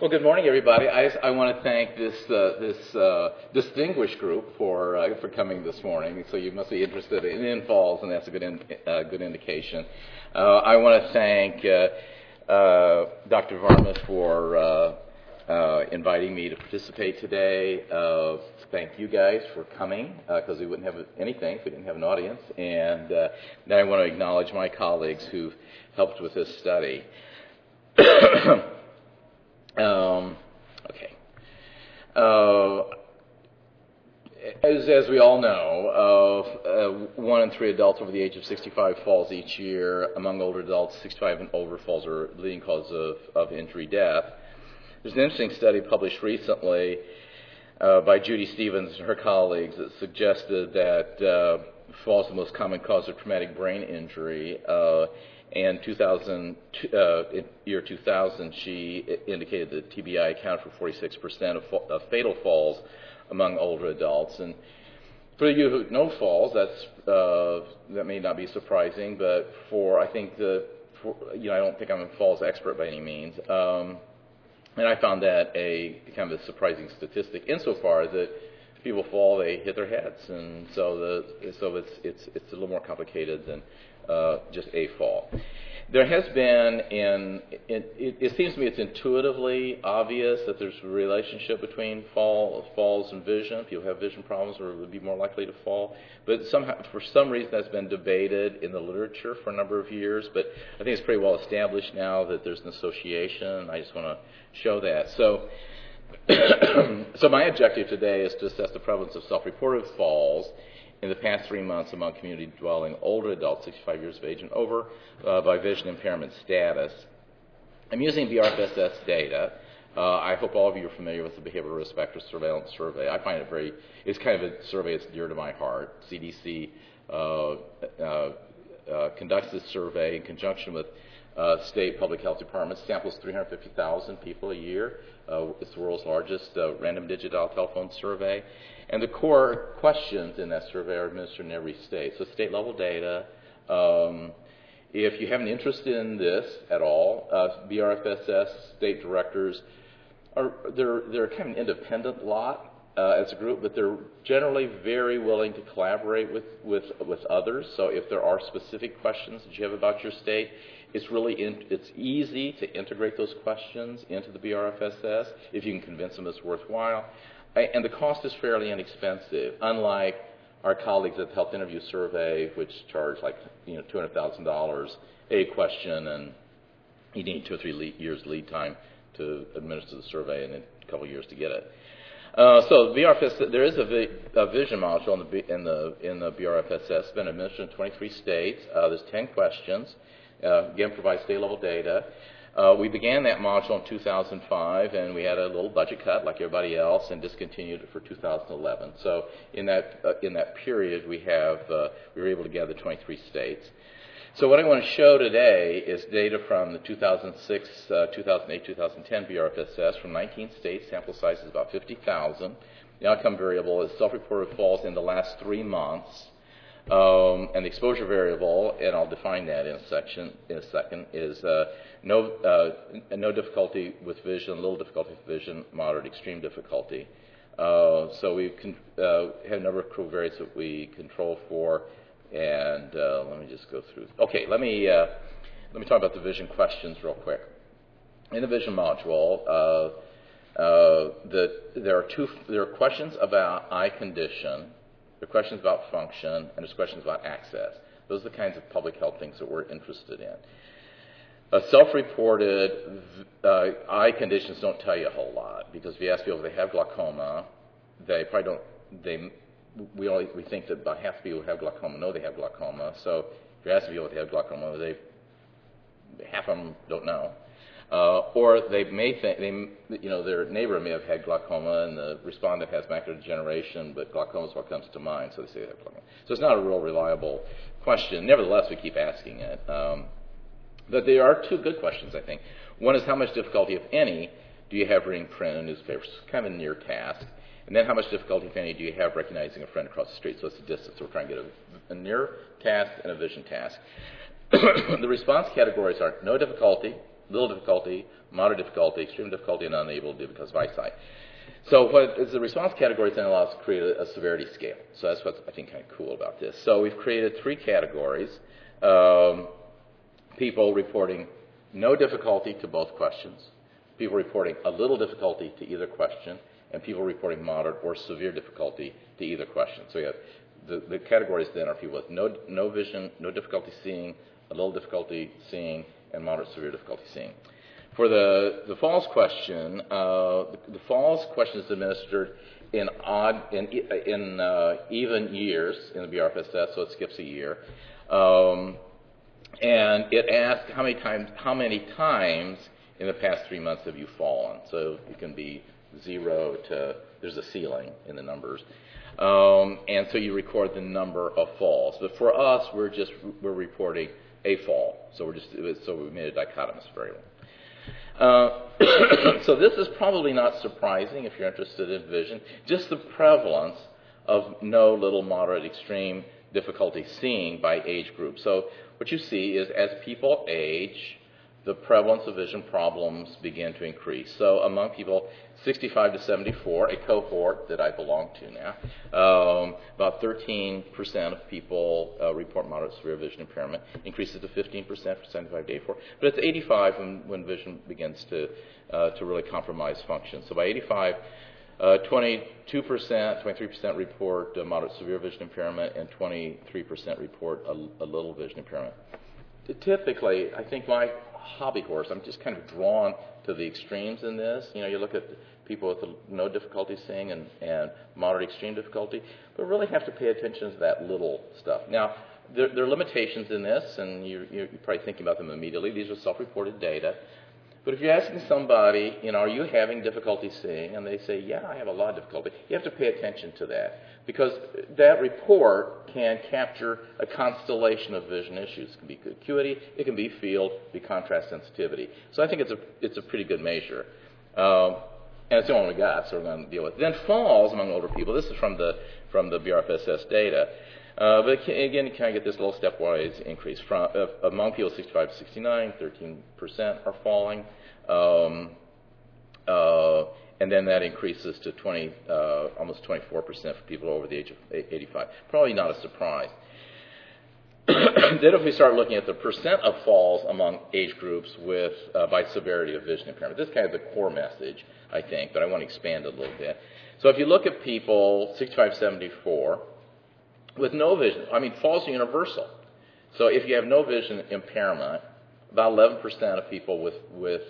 Well, good morning, everybody. I want to thank this distinguished group for coming this morning. So you must be interested in falls, and that's a good indication. I want to thank Dr. Varmus for inviting me to participate today. Thank you guys for coming, because we wouldn't have anything if we didn't have an audience. And then I want to acknowledge my colleagues who've helped with this study. Okay. As we all know, 1 in 3 adults over the age of 65 falls each year. Among older adults, 65 and over falls are the leading cause of injury death. There's an interesting study published recently by Judy Stevens and her colleagues that suggested that falls are the most common cause of traumatic brain injury. In year 2000, she indicated that TBI accounted for 46% of fatal falls among older adults. And for you who know falls, that may not be surprising, but I don't think I'm a falls expert by any means. And I found that a kind of a surprising statistic insofar as that people fall, they hit their heads, and so it's a little more complicated than just a fall. There has been, it seems to me it's intuitively obvious that there's a relationship between falls and vision. People have vision problems or would be more likely to fall. But somehow, for some reason, that's been debated in the literature for a number of years. But I think it's pretty well established now that there's an association. I just want to show that. So my objective today is to assess the prevalence of self-reported falls in the past 3 months among community-dwelling older adults, 65 years of age and over, by vision impairment status. I'm using BRFSS data. I hope all of you are familiar with the Behavioral Risk Factor Surveillance Survey. I find it's kind of a survey that's dear to my heart. CDC conducts this survey in conjunction with state public health departments, samples 350,000 people a year. It's the world's largest random digit dial telephone survey. And the core questions in that survey are administered in every state. So state-level data. If you have an interest in this at all, BRFSS state directors, they're kind of an independent lot as a group, but they're generally very willing to collaborate with others. So if there are specific questions that you have about your state, it's easy to integrate those questions into the BRFSS if you can convince them it's worthwhile. And the cost is fairly inexpensive, unlike our colleagues at the Health Interview Survey, which charge $200,000 a question, and you need 2 or 3 years lead time to administer the survey and a couple of years to get it. So BRFSS, there is a vision module in the BRFSS. It's been administered in 23 states. There's 10 questions. Again, provides state-level data. We began that module in 2005, and we had a little budget cut like everybody else, and discontinued it for 2011. So in that period, we were able to gather 23 states. So what I want to show today is data from the 2006, 2008, 2010 BRFSS from 19 states. Sample size is about 50,000. The outcome variable is self-reported falls in the last 3 months. And the exposure variable, and I'll define that in a second, is no difficulty with vision, little difficulty with vision, moderate, extreme difficulty. So we have a number of covariates that we control for, and let me just go through. Okay, let me talk about the vision questions real quick. In the vision module, there are questions about eye condition. There are questions about function, and there's questions about access. Those are the kinds of public health things that we're interested in. Self-reported eye conditions don't tell you a whole lot, because if you ask people if they have glaucoma, they probably don't. We think that about half the people who have glaucoma know they have glaucoma. So if you ask people if they have glaucoma, half of them don't know. Or they may think their neighbor may have had glaucoma, and the respondent has macular degeneration, but glaucoma is what comes to mind, so they say they have glaucoma. So it's not a real reliable question. Nevertheless, we keep asking it. But there are 2 good questions, I think. One is how much difficulty, if any, do you have reading print and newspapers? It's kind of a near task. And then how much difficulty, if any, do you have recognizing a friend across the street? So it's a distance. So we're trying to get a near task and a vision task. The response categories are no difficulty, little difficulty, moderate difficulty, extreme difficulty, and unable to do because of eyesight. So what is the response categories then allow us to create a severity scale. So that's what's, I think, kind of cool about this. So we've created 3 categories. People reporting no difficulty to both questions, people reporting a little difficulty to either question, and people reporting moderate or severe difficulty to either question. So we have the categories then are people with no vision, no difficulty seeing, a little difficulty seeing, and moderate severe difficulty seeing. For the falls question, the falls question is administered in even years in the BRFSS, so it skips a year. And it asks how many times in the past 3 months have you fallen. So it can be 0 to, there's a ceiling in the numbers. And so you record the number of falls. But for us, we're reporting a fall. So we made a dichotomous variable. So this is probably not surprising if you're interested in vision. Just the prevalence of no, little, moderate, extreme difficulty seeing by age group. So what you see is as people age, the prevalence of vision problems begin to increase. So among people 65 to 74, a cohort that I belong to now, about 13% of people report moderate severe vision impairment, increases to 15% for 75 to 84. But it's 85 when vision begins to really compromise function. So by 85, 22%, 23% report moderate severe vision impairment, and 23% report a little vision impairment. Typically, I think my hobby horse, I'm just kind of drawn to the extremes in this. You know, you look at people with no difficulty seeing and moderate extreme difficulty, but really have to pay attention to that little stuff. Now, there are limitations in this, and you're probably thinking about them immediately. These are self-reported data. But if you're asking somebody, you know, are you having difficulty seeing? And they say, yeah, I have a lot of difficulty. You have to pay attention to that because that report can capture a constellation of vision issues. It can be acuity, it can be field, it can be contrast sensitivity. So I think it's a pretty good measure. And it's the one we got, so we're going to deal with it. Then falls among older people. This is from the BRFSS data. But again, you kind of get this little stepwise increase. Among people 65 to 69, 13% are falling. And then that increases to almost 24% for people over the age of 85. Probably not a surprise. Then if we start looking at the percent of falls among age groups by severity of vision impairment, this is kind of the core message, I think, but I want to expand it a little bit. So if you look at people 65 to 74, with no vision, I mean, falls are universal. So if you have no vision impairment, about 11% of people with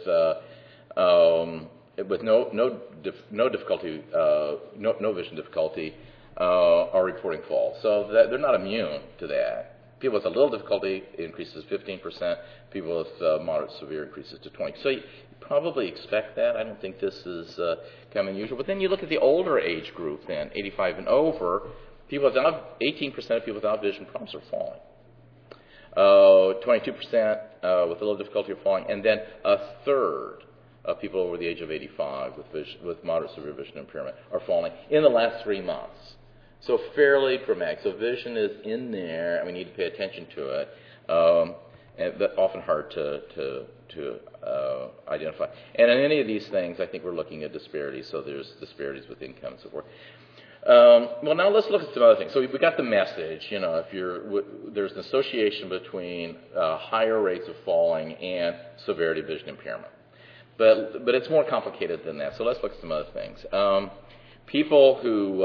no difficulty, no vision difficulty, are reporting falls. So they're not immune to that. People with a little difficulty increases 15%. People with moderate severe increases to 20%. So you probably expect that. I don't think this is kind of unusual. But then you look at the older age group, then 85 and over. 18% of people without vision problems are falling. 22% with a little difficulty are falling, and then a third of people over the age of 85 with moderate severe vision impairment are falling in the last 3 months. So fairly dramatic. So vision is in there, and we need to pay attention to it. But often hard to identify. And in any of these things, I think we're looking at disparities. So there's disparities with income and so forth. Well, now let's look at some other things. So we got the message. You know, there's an association between higher rates of falling and severity of vision impairment. But it's more complicated than that. So let's look at some other things. People who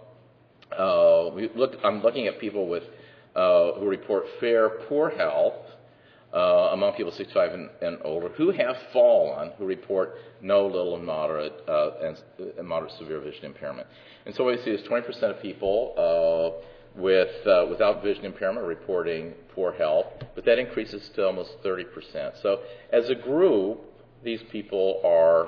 I'm looking at people with who report fair, poor health among people 65 and older who have fallen, who report no, little, and moderate severe vision impairment. And so what we see is 20% of people without vision impairment reporting poor health, but that increases to almost 30%. So as a group, these people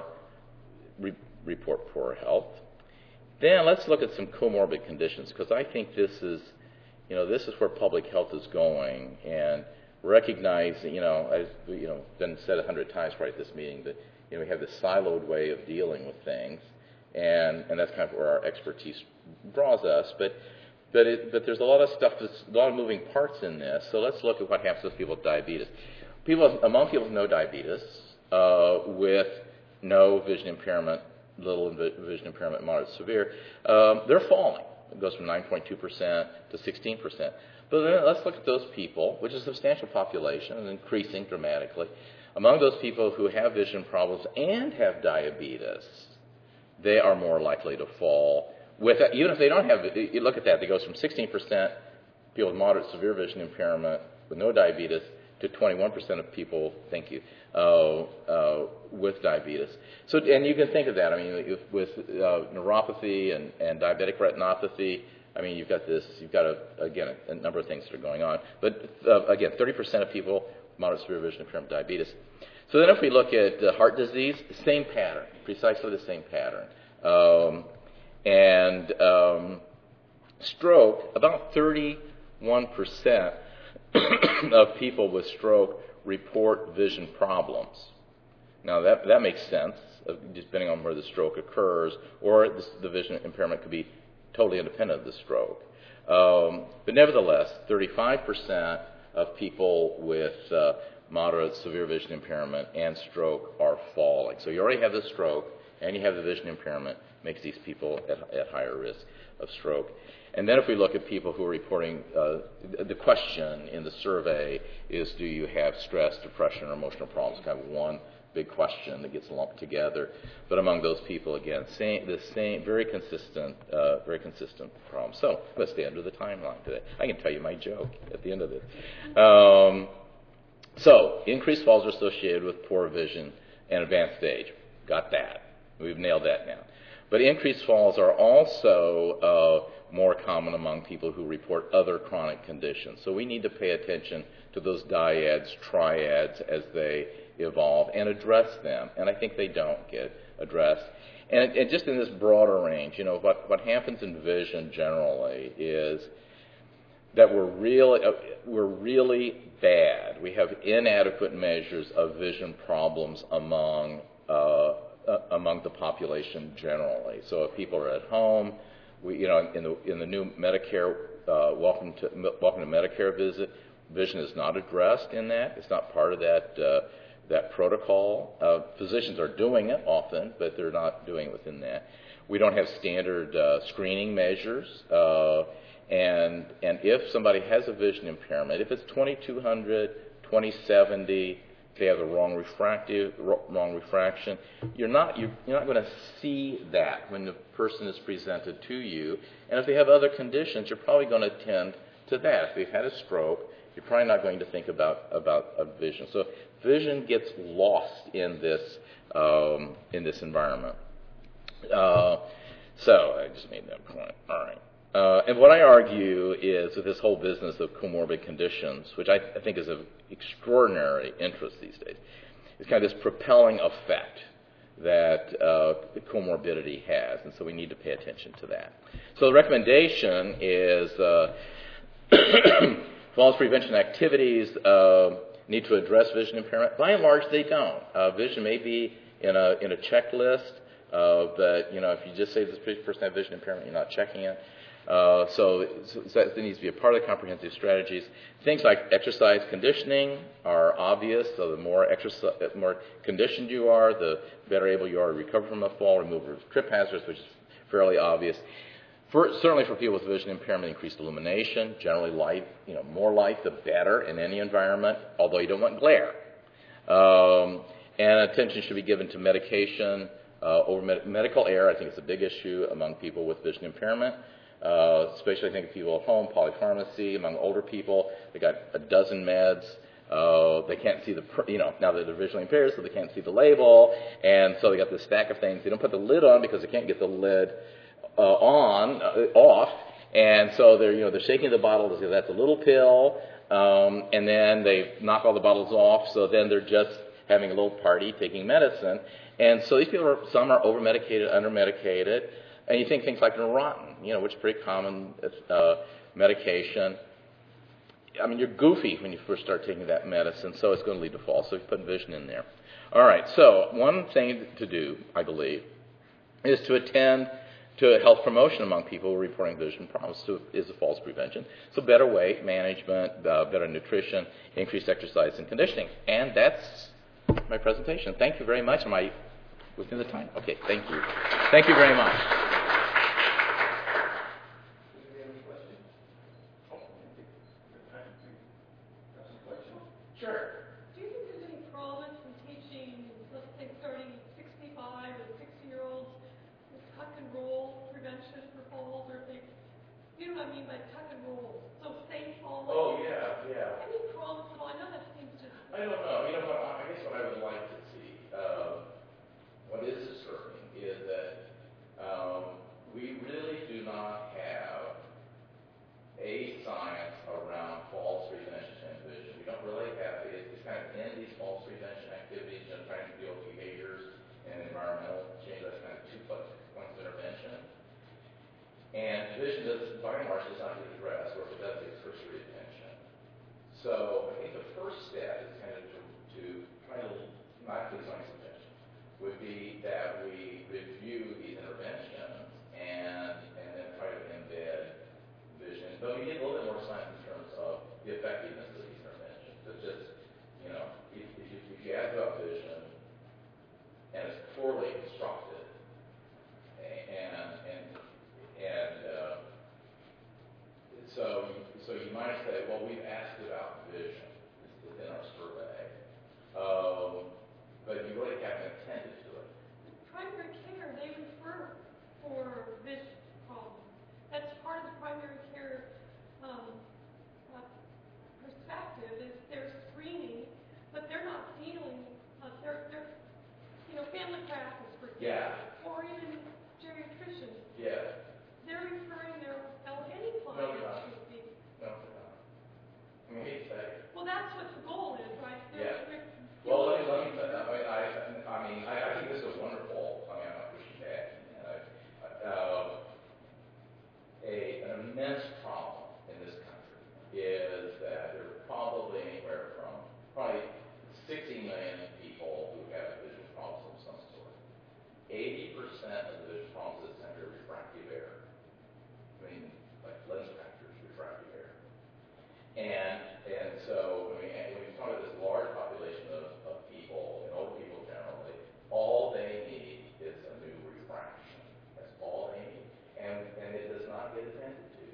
report poor health. Then let's look at some comorbid conditions, because I think this is where public health is going, and recognize, as been said 100 times right at this meeting, that we have this siloed way of dealing with things, and that's kind of where our expertise draws us. But there's a lot of stuff, a lot of moving parts in this. So let's look at what happens with people with diabetes. Among people with no diabetes, with no vision impairment, little vision impairment, moderate, severe, they're falling. It goes from 9.2% to 16%. But then let's look at those people, which is a substantial population and increasing dramatically. Among those people who have vision problems and have diabetes, they are more likely to fall. Even if they don't have it, you look at that, it goes from 16% people with moderate, severe vision impairment with no diabetes to 21% of people, with diabetes. So, and you can think of that. I mean, with neuropathy and diabetic retinopathy, I mean, you've got a number of things that are going on. But again, 30% of people, moderate, severe vision impairment, diabetes. So then if we look at heart disease, same pattern, precisely the same pattern. Stroke, about 31% of people with stroke report vision problems. Now that makes sense, depending on where the stroke occurs, or the vision impairment could be totally independent of the stroke. But nevertheless, 35% of people with moderate, severe vision impairment and stroke are falling. So you already have the stroke and you have the vision impairment, makes these people at higher risk of stroke. And then if we look at people who are reporting, the question in the survey is, do you have stress, depression, or emotional problems? Kind of one big question that gets lumped together. But among those people, again, the same, very consistent problem. So let's the end of the timeline today. I can tell you my joke at the end of it. So increased falls are associated with poor vision and advanced age. Got that. We've nailed that now. But increased falls are also more common among people who report other chronic conditions. So we need to pay attention to those dyads, triads as they evolve and address them. And I think they don't get addressed. And just in this broader range, you know, what happens in vision generally is that we're really bad. We have inadequate measures of vision problems among the population generally. So if people are at home, in the new Medicare Welcome to Medicare visit, vision is not addressed in that. It's not part of that protocol. Physicians are doing it often, but they're not doing it within that. We don't have standard screening measures. And if somebody has a vision impairment, if it's 20/200, 20/70, if they have the wrong refraction, you're not going to see that when the person is presented to you. And if they have other conditions, you're probably going to tend to that. If they've had a stroke, you're probably not going to think about a vision. So vision gets lost in this environment. So I just made that point. All right. And what I argue is with this whole business of comorbid conditions, which I think is of extraordinary interest these days, is kind of this propelling effect that comorbidity has, and so we need to pay attention to that. So the recommendation is falls prevention activities need to address vision impairment. By and large, they don't. Vision may be in a checklist, but if you just say this person has vision impairment, you're not checking it. So that needs to be a part of the comprehensive strategies. Things like exercise conditioning are obvious. So the more conditioned you are, the better able you are to recover from a fall, remove trip hazards, which is fairly obvious. Certainly for people with vision impairment, increased illumination, generally light, more light, the better in any environment, although you don't want glare. And attention should be given to medication over medical error. I think it's a big issue among people with vision impairment. Especially I think of people at home, polypharmacy, among older people. They got a dozen meds. They can't see now that they're visually impaired, so they can't see the label. And so they got this stack of things. They don't put the lid on because they can't get the lid off. And so they're shaking the bottle to say that's a little pill. And then they knock all the bottles off. So then they're just having a little party, taking medicine. And so these people some are over-medicated, under-medicated. And you think things like Neurontin, which is pretty common medication. I mean, you're goofy when you first start taking that medicine, so it's going to lead to falls. So you put vision in there. All right, so one thing to do, I believe, is to attend to health promotion among people reporting vision problems is the falls prevention. So better weight management, better nutrition, increased exercise and conditioning. And that's my presentation. Thank you very much. Am I within the time? Okay, thank you. Thank you very much. Sure. Do you think there's any promise in teaching, let's say, starting 65 or 60-year-olds with tuck and roll prevention for falls, or if they, you know what I mean by tuck and roll? So safe falling. Oh, yeah. Any promise at all? I know that seems to. I don't know. You know what? I guess what I would like to see, what is disturbing, is that we really do not have a science around falls prevention and vision. We don't really have it. It's kind of in these falls prevention activities, trying to deal with behaviors and environmental change. That's kind of 2 points of intervention. And vision does, by and large, does not get addressed, or if it does, it's cursory attention. So I think the first step is kind of to try to, my suggestion would be that we review these interventions and then try to embed vision. But we need a little bit more science in terms of the effectiveness of these interventions. But just, if you ask about vision and it's poorly constructed, so you might say, well, we've asked about vision within our survey, but you really haven't attended to it. Primary care, they refer for vision problems. That's part of the primary care perspective is they're screening, but they're not dealing. They're family practice, for example, or even geriatricians. Yeah. They're referring their any client to be. No, they're not. I mean, I hate to say it. Well, that's what the goal is, right? Well, let me say that. I think this is wonderful. I'm not pushing back. An immense problem in this country is that there are probably anywhere from 60 million people who have vision problems of some sort. 80% of the vision problems in this country are refractive error. Like lens factors, refractive error. And so, when you talk about this large population of people, and older people generally, all they need is a new refraction. That's all they need. And it does not get attended to.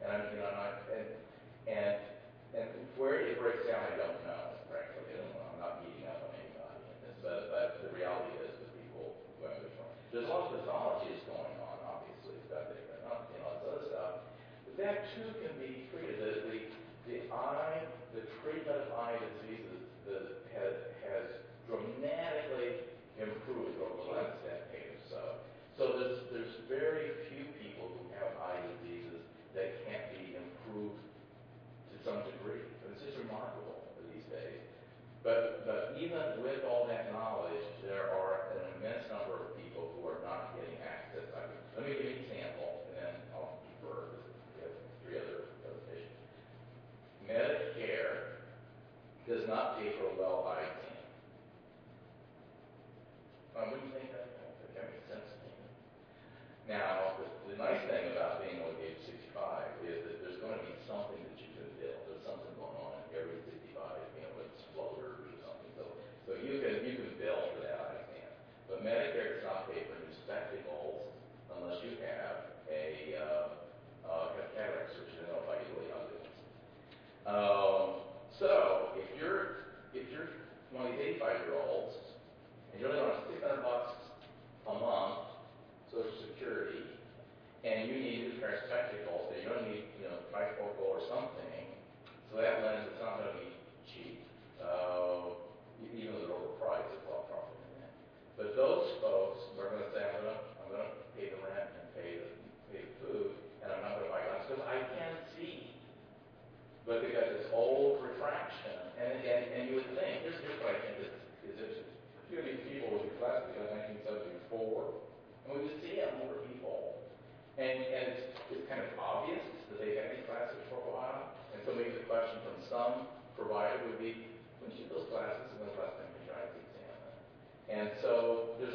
And where it breaks down, I don't know, frankly. I'm not beating up on anybody in this, but the reality is that people who have vision problems. There's a lot of pathology is going on, obviously, all this other stuff. But that too can be treated. The treatment of eye diseases has dramatically improved over the last decade or so. So there's very few people who have eye diseases that can't be improved to some degree. It's just remarkable these days. But even with all that knowledge, there are an immense number of people who are not getting access. Let me give you an example, and then I'll defer to the 3 other presentations. Medicare does not pay for a well-eye exam. Wouldn't you think that makes sense to me? Now, the nice thing about being over the age 65 is that there's going to be something that you can bill. There's something going on every 65, with floaters or something. So you can bill for that eye exam. But Medicare does not pay for new spectacles unless you have a cataract surgery. I don't know if I can really do this. So if you're one of these 85-year-olds and you're only on $600 a month Social Security, and you need new pair of spectacles, so you're going to need trifocal or something. So that lens is not going to be cheap, even though they're overpriced. It's all profit in that. But those folks are going to say, I'm going to pay the rent and pay the food, and I'm not going to buy glasses because I can't see. But they got this old refraction, and you would think, here's what I think is interesting. A few of these people with glasses got 1974, and we would see more people. And it's kind of obvious that they've had these glasses for a while. And so maybe the question from some provider would be, when you get those glasses, when the last time you tried to examine them? And so there's